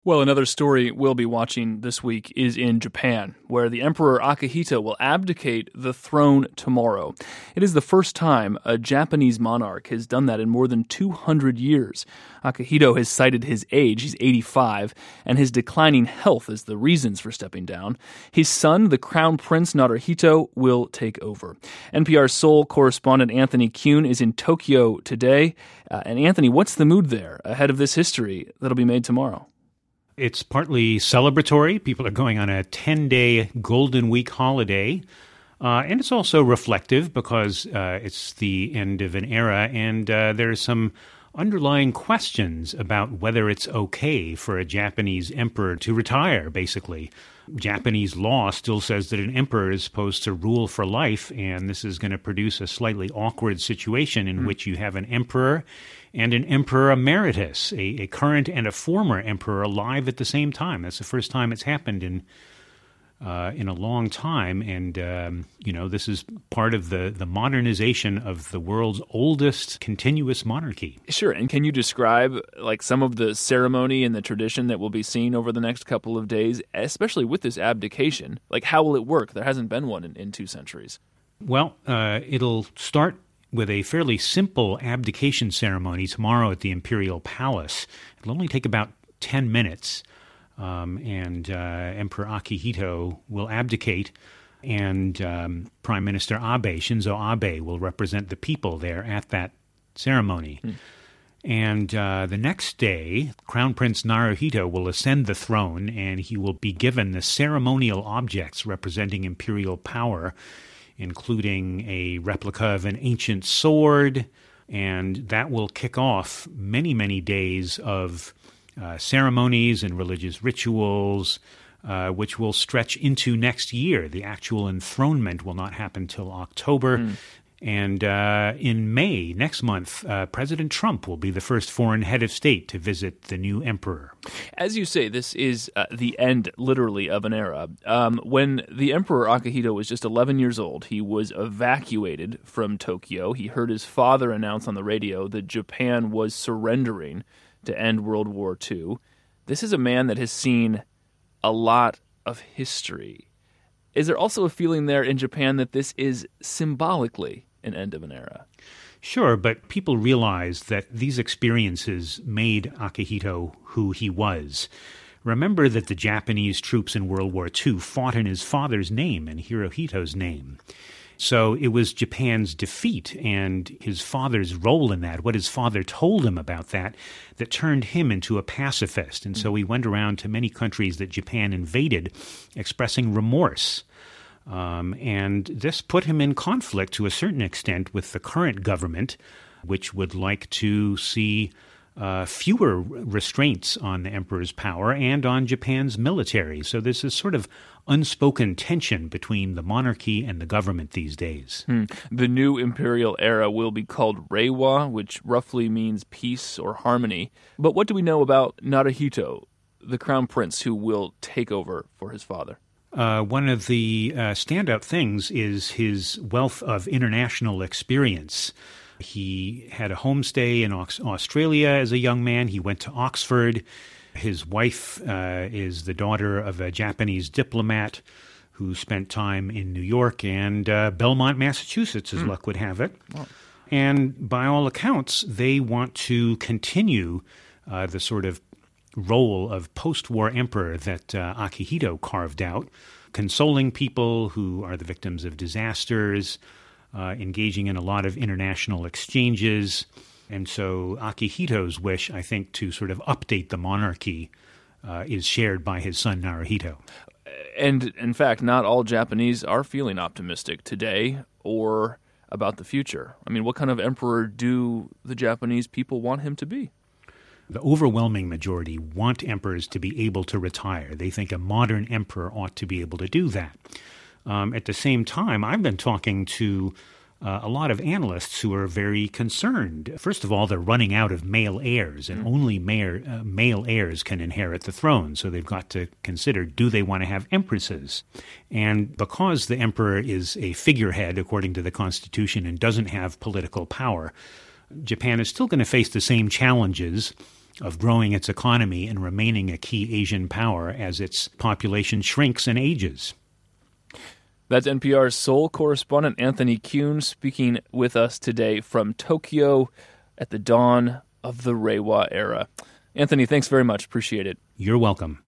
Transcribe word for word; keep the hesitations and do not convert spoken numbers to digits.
Well, another story we'll be watching this week is in Japan, where the Emperor Akihito will abdicate the throne tomorrow. It is the first time a Japanese monarch has done that in more than two hundred years. Akihito has cited his age, he's eighty-five, and his declining health as the reasons for stepping down. His son, the Crown Prince Naruhito, will take over. N P R's Seoul correspondent Anthony Kuhn is in Tokyo today. Uh, and Anthony, what's the mood there ahead of this history that'll be made tomorrow? It's partly celebratory. People are going on a ten-day Golden Week holiday. Uh, and it's also reflective because uh, it's the end of an era, and uh, there are some underlying questions about whether it's okay for a Japanese emperor to retire, basically. Japanese law still says that an emperor is supposed to rule for life, and this is going to produce a slightly awkward situation in mm. which you have an emperor and an emperor emeritus, a, a current and a former emperor alive at the same time. That's the first time it's happened in uh, in a long time, and um, you know this is part of the the modernization of the world's oldest continuous monarchy. Sure, and can you describe like some of the ceremony and the tradition that we'll be seeing over the next couple of days, especially with this abdication? Like, how will it work? There hasn't been one in, in two centuries. Well, uh, it'll start with a fairly simple abdication ceremony tomorrow at the Imperial Palace. It'll only take about ten minutes, um, and uh, Emperor Akihito will abdicate, and um, Prime Minister Abe, Shinzo Abe, will represent the people there at that ceremony. Hmm. And uh, the next day, Crown Prince Naruhito will ascend the throne, and he will be given the ceremonial objects representing imperial power, including a replica of an ancient sword, and that will kick off many, many days of uh, ceremonies and religious rituals, uh, which will stretch into next year. The actual enthronement will not happen till October. Mm. And uh, in May, next month, uh, President Trump will be the first foreign head of state to visit the new emperor. As you say, this is uh, the end, literally, of an era. Um, when the Emperor Akihito was just eleven years old, he was evacuated from Tokyo. He heard his father announce on the radio that Japan was surrendering to end World War Two. This is a man that has seen a lot of history. Is there also a feeling there in Japan that this is symbolically an end of an era? Sure, but people realize that these experiences made Akihito who he was. Remember that the Japanese troops in World War Two fought in his father's name and Hirohito's name. So it was Japan's defeat and his father's role in that, what his father told him about that, that turned him into a pacifist. And so he went around to many countries that Japan invaded, expressing remorse. Um, and this put him in conflict to a certain extent with the current government, which would like to see uh, fewer restraints on the emperor's power and on Japan's military. So there's this sort of unspoken tension between the monarchy and the government these days. Hmm. The new imperial era will be called Reiwa, which roughly means peace or harmony. But what do we know about Naruhito, the crown prince who will take over for his father? Uh, one of the uh, standout things is his wealth of international experience. He had a homestay in Australia as a young man. He went to Oxford. His wife uh, is the daughter of a Japanese diplomat who spent time in New York and uh, Belmont, Massachusetts, as mm. luck would have it. Wow. And by all accounts, they want to continue uh, the sort of role of post-war emperor that uh, Akihito carved out, consoling people who are the victims of disasters, uh, engaging in a lot of international exchanges. And so Akihito's wish, I think, to sort of update the monarchy uh, is shared by his son Naruhito. And, in fact, not all Japanese are feeling optimistic today or about the future. I mean, what kind of emperor do the Japanese people want him to be? The overwhelming majority want emperors to be able to retire. They think a modern emperor ought to be able to do that. Um, at the same time, I've been talking to uh, a lot of analysts who are very concerned. First of all, they're running out of male heirs, and mm. only male, uh, male heirs can inherit the throne. So they've got to consider, do they want to have empresses? And because the emperor is a figurehead, according to the Constitution, and doesn't have political power, Japan is still going to face the same challenges of growing its economy and remaining a key Asian power as its population shrinks and ages. That's N P R's Seoul correspondent Anthony Kuhn speaking with us today from Tokyo at the dawn of the Reiwa era. Anthony, thanks very much. Appreciate it. You're welcome.